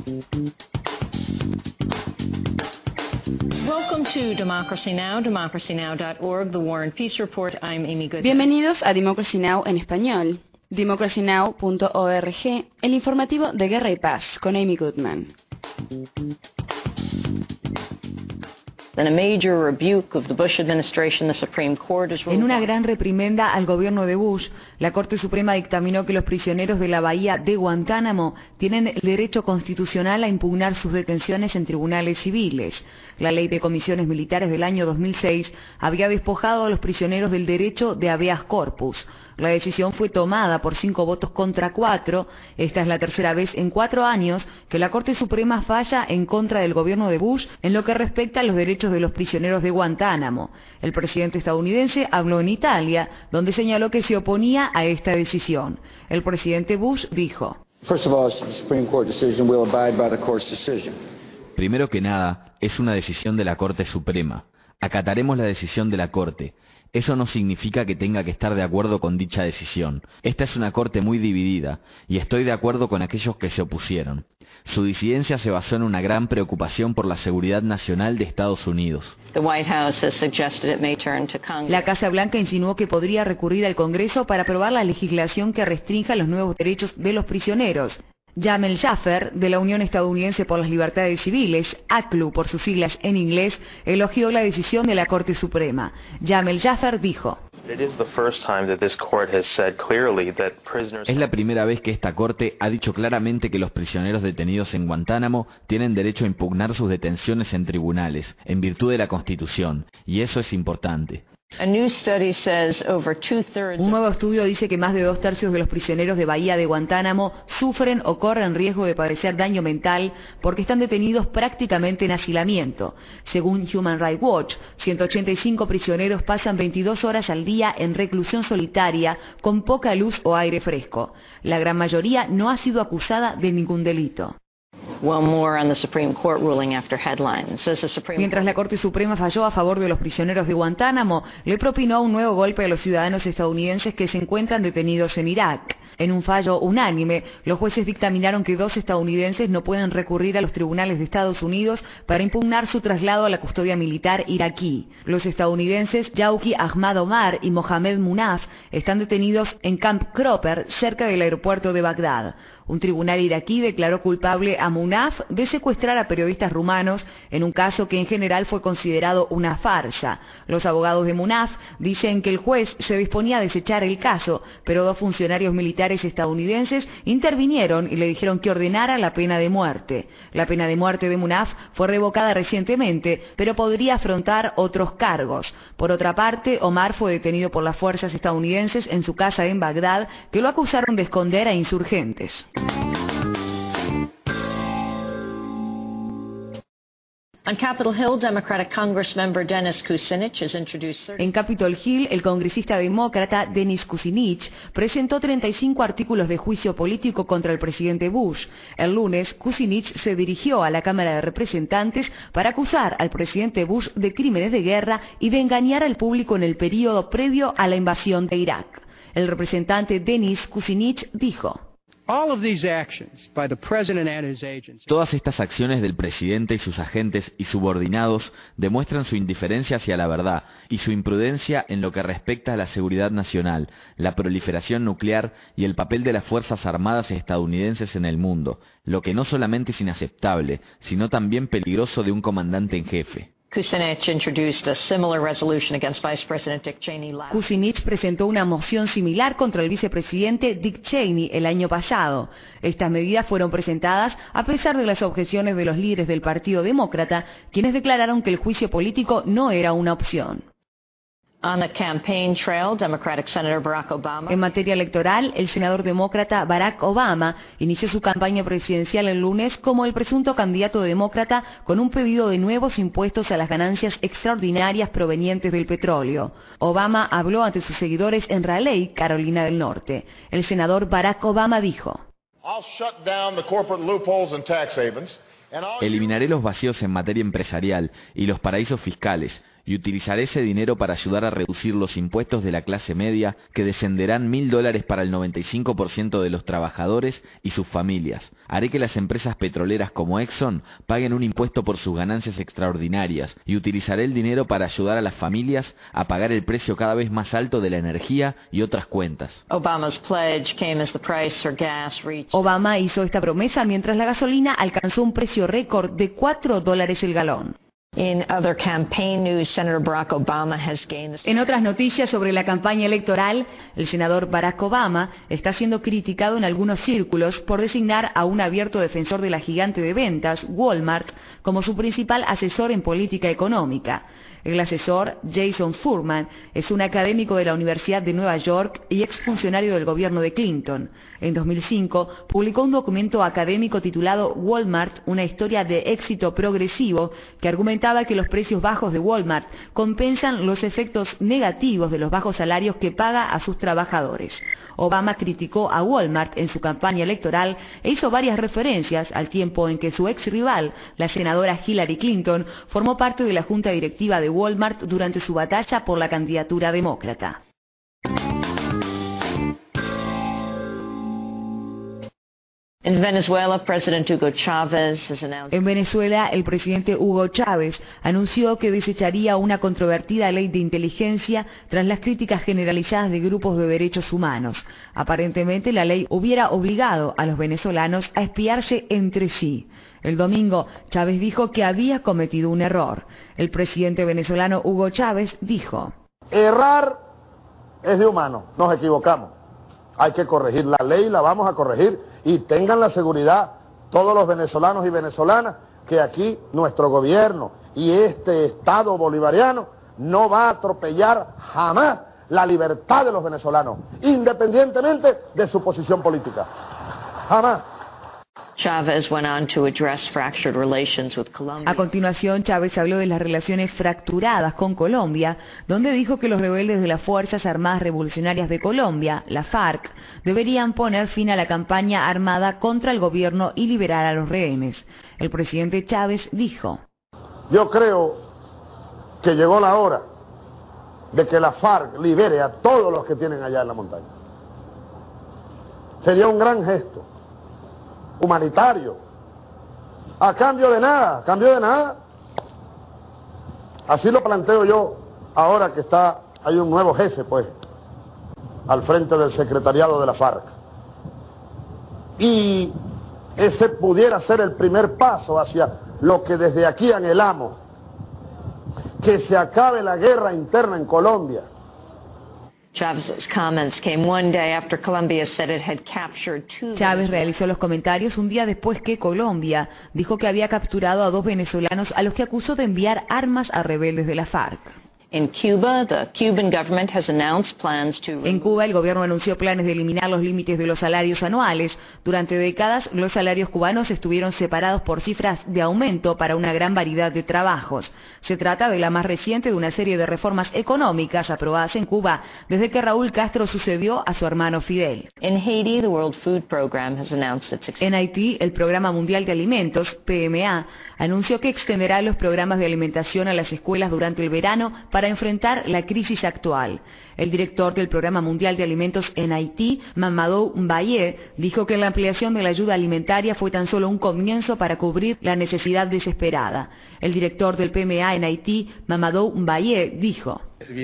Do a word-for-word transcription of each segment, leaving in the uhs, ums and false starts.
Welcome to Democracy Now!, democracy now dot org, The War and Peace Report. I'm Amy Goodman. Bienvenidos a Democracy Now! En español. democracy now punto org, el informativo de Guerra y Paz, con Amy Goodman. En una gran reprimenda al gobierno de Bush, la Corte Suprema dictaminó que los prisioneros de la bahía de Guantánamo tienen el derecho constitucional a impugnar sus detenciones en tribunales civiles. La ley de comisiones militares del año dos mil seis había despojado a los prisioneros del derecho de habeas corpus. La decisión fue tomada por cinco votos contra cuatro. Esta es la tercera vez en cuatro años que la Corte Suprema falla en contra del gobierno de Bush en lo que respecta a los derechos de los prisioneros de Guantánamo. El presidente estadounidense habló en Italia, donde señaló que se oponía a esta decisión. El presidente Bush dijo: Primero que nada, es una decisión de la Corte Suprema. Acataremos la decisión de la Corte. Eso no significa que tenga que estar de acuerdo con dicha decisión. Esta es una corte muy dividida, y estoy de acuerdo con aquellos que se opusieron. Su disidencia se basó en una gran preocupación por la seguridad nacional de Estados Unidos. La Casa Blanca insinuó que podría recurrir al Congreso para aprobar la legislación que restrinja los nuevos derechos de los prisioneros. Jamel Jaffer, de la Unión Estadounidense por las Libertades Civiles, A C L U por sus siglas en inglés, elogió la decisión de la Corte Suprema. Jamel Jaffer dijo: Es la primera vez que esta Corte ha dicho claramente que los prisioneros detenidos en Guantánamo tienen derecho a impugnar sus detenciones en tribunales, en virtud de la Constitución, y eso es importante. Un nuevo estudio dice que más de dos tercios de los prisioneros de Bahía de Guantánamo sufren o corren riesgo de padecer daño mental porque están detenidos prácticamente en hacinamiento. Según Human Rights Watch, ciento ochenta y cinco prisioneros pasan veintidós horas al día en reclusión solitaria con poca luz o aire fresco. La gran mayoría no ha sido acusada de ningún delito. Mientras la Corte Suprema falló a favor de los prisioneros de Guantánamo, le propinó un nuevo golpe a los ciudadanos estadounidenses que se encuentran detenidos en Irak. En un fallo unánime, los jueces dictaminaron que dos estadounidenses no pueden recurrir a los tribunales de Estados Unidos para impugnar su traslado a la custodia militar iraquí. Los estadounidenses Yauki Ahmad Omar y Mohamed Munaf están detenidos en Camp Cropper, cerca del aeropuerto de Bagdad. Un tribunal iraquí declaró culpable a Munaf de secuestrar a periodistas rumanos en un caso que en general fue considerado una farsa. Los abogados de Munaf dicen que el juez se disponía a desechar el caso, pero dos funcionarios militares estadounidenses intervinieron y le dijeron que ordenara la pena de muerte. La pena de muerte de Munaf fue revocada recientemente, pero podría afrontar otros cargos. Por otra parte, Omar fue detenido por las fuerzas estadounidenses en su casa en Bagdad, que lo acusaron de esconder a insurgentes. En Capitol Hill, Democratic Congressmember Dennis Kucinich has introduced En Capitol Hill, el congresista demócrata Dennis Kucinich presentó treinta y cinco artículos de juicio político contra el presidente Bush. El lunes, Kucinich se dirigió a la Cámara de Representantes para acusar al presidente Bush de crímenes de guerra y de engañar al público en el período previo a la invasión de Irak. El representante Dennis Kucinich dijo: Todas estas acciones del presidente y sus agentes y subordinados demuestran su indiferencia hacia la verdad y su imprudencia en lo que respecta a la seguridad nacional, la proliferación nuclear y el papel de las Fuerzas Armadas estadounidenses en el mundo, lo que no solamente es inaceptable, sino también peligroso de un comandante en jefe. Kucinich presentó una moción similar contra el vicepresidente Dick Cheney el año pasado. Estas medidas fueron presentadas a pesar de las objeciones de los líderes del Partido Demócrata, quienes declararon que el juicio político no era una opción. En materia electoral, el senador demócrata Barack Obama inició su campaña presidencial el lunes como el presunto candidato demócrata con un pedido de nuevos impuestos a las ganancias extraordinarias provenientes del petróleo. Obama habló ante sus seguidores en Raleigh, Carolina del Norte. El senador Barack Obama dijo: Eliminaré los vacíos en materia empresarial y los paraísos fiscales, y utilizaré ese dinero para ayudar a reducir los impuestos de la clase media, que descenderán mil dólares para el noventa y cinco por ciento de los trabajadores y sus familias. Haré que las empresas petroleras como Exxon paguen un impuesto por sus ganancias extraordinarias y utilizaré el dinero para ayudar a las familias a pagar el precio cada vez más alto de la energía y otras cuentas. Obama hizo esta promesa mientras la gasolina alcanzó un precio récord de cuatro dólares el galón. In other campaign news, Senator Barack Obama has gained the... En otras noticias sobre la campaña electoral, el senador Barack Obama está siendo criticado en algunos círculos por designar a un abierto defensor de la gigante de ventas, Walmart, como su principal asesor en política económica. El asesor, Jason Furman, es un académico de la Universidad de Nueva York y exfuncionario del gobierno de Clinton. En dos mil cinco publicó un documento académico titulado Walmart, una historia de éxito progresivo, que argumentaba que los precios bajos de Walmart compensan los efectos negativos de los bajos salarios que paga a sus trabajadores. Obama criticó a Walmart en su campaña electoral e hizo varias referencias al tiempo en que su ex rival, la senadora Hillary Clinton, formó parte de la junta directiva de Walmart durante su batalla por la candidatura demócrata. In Venezuela, President Hugo Chavez has announced... En Venezuela, el presidente Hugo Chávez anunció que desecharía una controvertida ley de inteligencia tras las críticas generalizadas de grupos de derechos humanos. Aparentemente, la ley hubiera obligado a los venezolanos a espiarse entre sí. El domingo, Chávez dijo que había cometido un error. El presidente venezolano Hugo Chávez dijo: errar es de humano, nos equivocamos. Hay que corregir la ley, la vamos a corregir, y tengan la seguridad todos los venezolanos y venezolanas que aquí nuestro gobierno y este Estado bolivariano no va a atropellar jamás la libertad de los venezolanos, independientemente de su posición política. Jamás. Chavez went on to address fractured relations with Colombia. A continuación, Chávez habló de las relaciones fracturadas con Colombia, donde dijo que los rebeldes de las Fuerzas Armadas Revolucionarias de Colombia, la FARC, deberían poner fin a la campaña armada contra el gobierno y liberar a los rehenes. El presidente Chávez dijo: yo creo que llegó la hora de que la FARC libere a todos los que tienen allá en la montaña. Sería un gran gesto humanitario, a cambio de nada, a cambio de nada. Así lo planteo yo ahora que está, hay un nuevo jefe pues, al frente del secretariado de la FARC. Y ese pudiera ser el primer paso hacia lo que desde aquí anhelamos, que se acabe la guerra interna en Colombia. Chavez's comments came one day after Colombia said it had captured two. Chávez realizó los comentarios un día después que Colombia dijo que había capturado a dos venezolanos a los que acusó de enviar armas a rebeldes de la FARC. In Cuba, the Cuban government has announced plans to... En Cuba, el gobierno anunció planes de eliminar los límites de los salarios anuales. Durante décadas, los salarios cubanos estuvieron separados por cifras de aumento para una gran variedad de trabajos. Se trata de la más reciente de una serie de reformas económicas aprobadas en Cuba desde que Raúl Castro sucedió a su hermano Fidel. In Haiti, the World Food Program has announced its... En Haití, el Programa Mundial de Alimentos, P M A, anunció que extenderá los programas de alimentación a las escuelas durante el verano para enfrentar la crisis actual. El director del Programa Mundial de Alimentos en Haití, Mamadou Mbaye, dijo que la ampliación de la ayuda alimentaria fue tan solo un comienzo para cubrir la necesidad desesperada. El director del P M A en Haití, Mamadou Mbaye, dijo: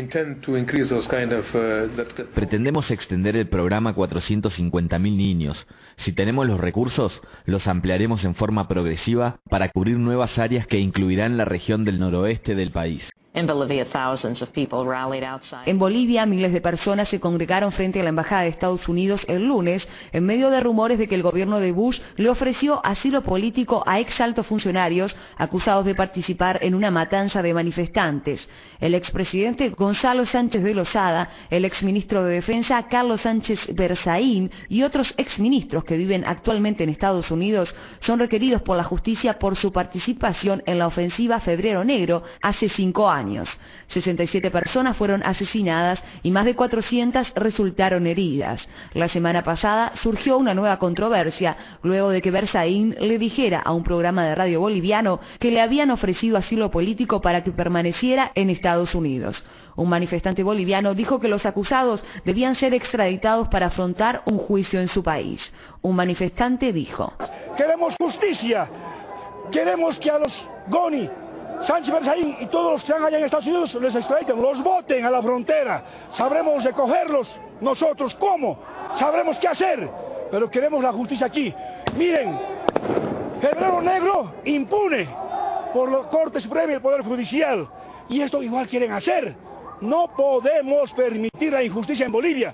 pretendemos extender el programa a cuatrocientos cincuenta mil niños. Si tenemos los recursos, los ampliaremos en forma progresiva para cubrir nuevas áreas que incluirán la región del noroeste del país. In Bolivia, thousands of people rallied outside. En Bolivia, miles de personas se congregaron frente a la Embajada de Estados Unidos el lunes en medio de rumores de que el gobierno de Bush le ofreció asilo político a ex altos funcionarios acusados de participar en una matanza de manifestantes. El expresidente Gonzalo Sánchez de Lozada, el exministro de Defensa Carlos Sánchez Berzaín y otros exministros que viven actualmente en Estados Unidos son requeridos por la justicia por su participación en la ofensiva Febrero Negro hace cinco años. años. sesenta y siete personas fueron asesinadas y más de cuatrocientas resultaron heridas. La semana pasada surgió una nueva controversia luego de que Berzaín le dijera a un programa de radio boliviano que le habían ofrecido asilo político para que permaneciera en Estados Unidos. Un manifestante boliviano dijo que los acusados debían ser extraditados para afrontar un juicio en su país. Un manifestante dijo: queremos justicia, queremos que a los Goni, Sánchez Berzaín y todos los que están allá en Estados Unidos les extraditen, los voten a la frontera. Sabremos recogerlos nosotros, ¿cómo? Sabremos qué hacer, pero queremos la justicia aquí. Miren, Febrero Negro impune por la Corte Suprema y el Poder Judicial, y esto igual quieren hacer. No podemos permitir la injusticia en Bolivia.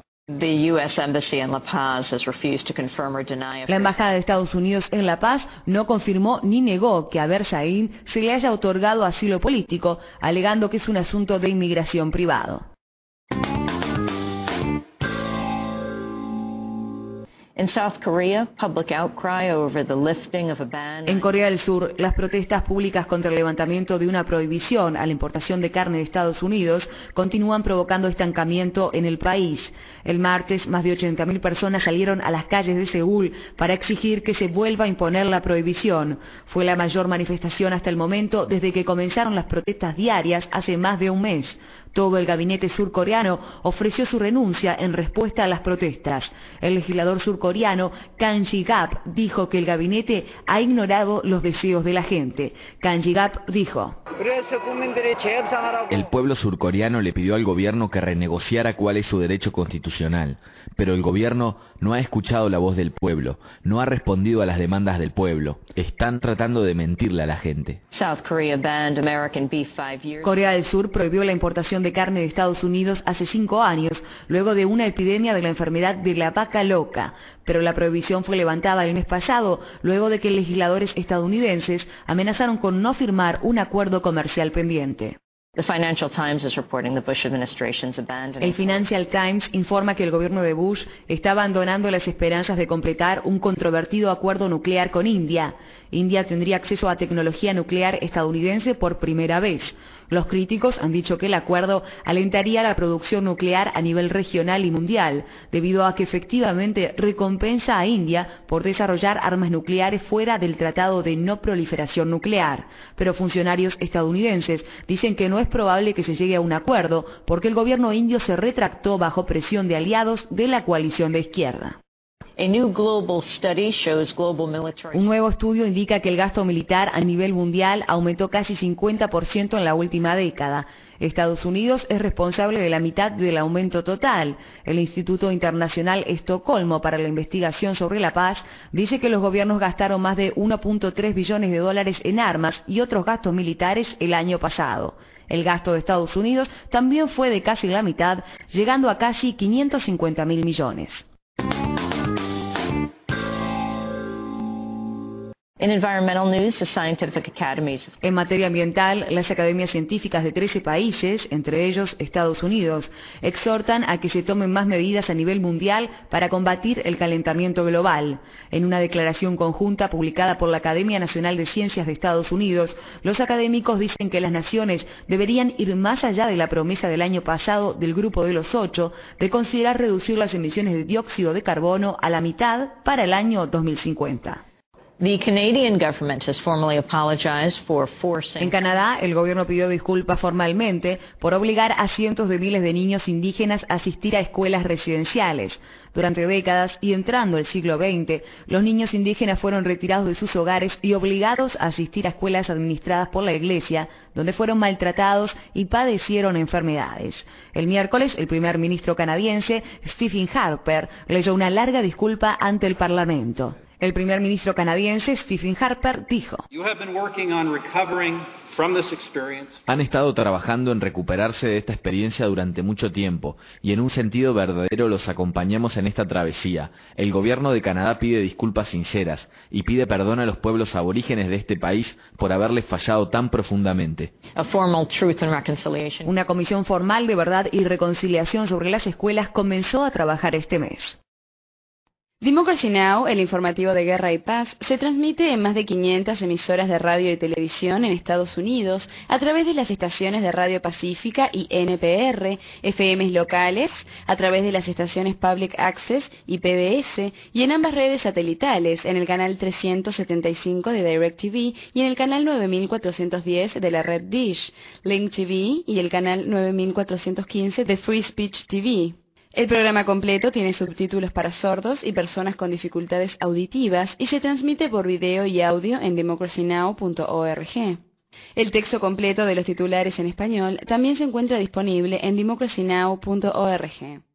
La Embajada de Estados Unidos en La Paz no confirmó ni negó que a Berzaín se le haya otorgado asilo político, alegando que es un asunto de inmigración privado. En Corea del Sur, las protestas públicas contra el levantamiento de una prohibición a la importación de carne de Estados Unidos continúan provocando estancamiento en el país. El martes, más de ochenta mil personas salieron a las calles de Seúl para exigir que se vuelva a imponer la prohibición. Fue la mayor manifestación hasta el momento desde que comenzaron las protestas diarias hace más de un mes. Todo el gabinete surcoreano ofreció su renuncia en respuesta a las protestas. El legislador surcoreano Kang Ji-gap dijo que el gabinete ha ignorado los deseos de la gente. Kang Ji-gap dijo: el pueblo surcoreano le pidió al gobierno que renegociara cuál es su derecho constitucional, pero el gobierno no ha escuchado la voz del pueblo, no ha respondido a las demandas del pueblo. Están tratando de mentirle a la gente. Corea del Sur prohibió la importación de carne de Estados Unidos hace cinco años, luego de una epidemia de la enfermedad de la vaca loca. Pero la prohibición fue levantada el mes pasado, luego de que legisladores estadounidenses amenazaron con no firmar un acuerdo comercial pendiente. El Financial Times informa que el gobierno de Bush está abandonando las esperanzas de completar un controvertido acuerdo nuclear con India. India tendría acceso a tecnología nuclear estadounidense por primera vez. Los críticos han dicho que el acuerdo alentaría la producción nuclear a nivel regional y mundial, debido a que efectivamente recompensa a India por desarrollar armas nucleares fuera del Tratado de No Proliferación Nuclear. Pero funcionarios estadounidenses dicen que no es probable que se llegue a un acuerdo porque el gobierno indio se retractó bajo presión de aliados de la coalición de izquierda. Un nuevo estudio indica que el gasto militar a nivel mundial aumentó casi cincuenta por ciento en la última década. Estados Unidos es responsable de la mitad del aumento total. El Instituto Internacional Estocolmo para la Investigación sobre la Paz dice que los gobiernos gastaron más de uno punto tres billones de dólares en armas y otros gastos militares el año pasado. El gasto de Estados Unidos también fue de casi la mitad, llegando a casi quinientos cincuenta mil millones. En materia ambiental, las academias científicas de trece países, entre ellos Estados Unidos, exhortan a que se tomen más medidas a nivel mundial para combatir el calentamiento global. En una declaración conjunta publicada por la Academia Nacional de Ciencias de Estados Unidos, los académicos dicen que las naciones deberían ir más allá de la promesa del año pasado del Grupo de los Ocho de considerar reducir las emisiones de dióxido de carbono a la mitad para el año dos mil cincuenta. En Canadá, el gobierno pidió disculpas formalmente por obligar a cientos de miles de niños indígenas a asistir a escuelas residenciales. Durante décadas y entrando el siglo veinte, los niños indígenas fueron retirados de sus hogares y obligados a asistir a escuelas administradas por la Iglesia, donde fueron maltratados y padecieron enfermedades. El miércoles, el primer ministro canadiense, Stephen Harper, leyó una larga disculpa ante el Parlamento. El primer ministro canadiense, Stephen Harper, dijo: han estado trabajando en recuperarse de esta experiencia durante mucho tiempo y en un sentido verdadero los acompañamos en esta travesía. El gobierno de Canadá pide disculpas sinceras y pide perdón a los pueblos aborígenes de este país por haberles fallado tan profundamente. Una comisión formal de verdad y reconciliación sobre las escuelas comenzó a trabajar este mes. Democracy Now!, el informativo de Guerra y Paz, se transmite en más de quinientas emisoras de radio y televisión en Estados Unidos a través de las estaciones de Radio Pacífica y N P R, F Ms locales, a través de las estaciones Public Access y P B S, y en ambas redes satelitales, en el canal trescientos setenta y cinco de DirecTV y en el canal nueve mil cuatrocientos diez de la red Dish, Link T V y el canal nueve mil cuatrocientos quince de Free Speech T V. El programa completo tiene subtítulos para sordos y personas con dificultades auditivas y se transmite por video y audio en democracy now punto org. El texto completo de los titulares en español también se encuentra disponible en democracy now punto org.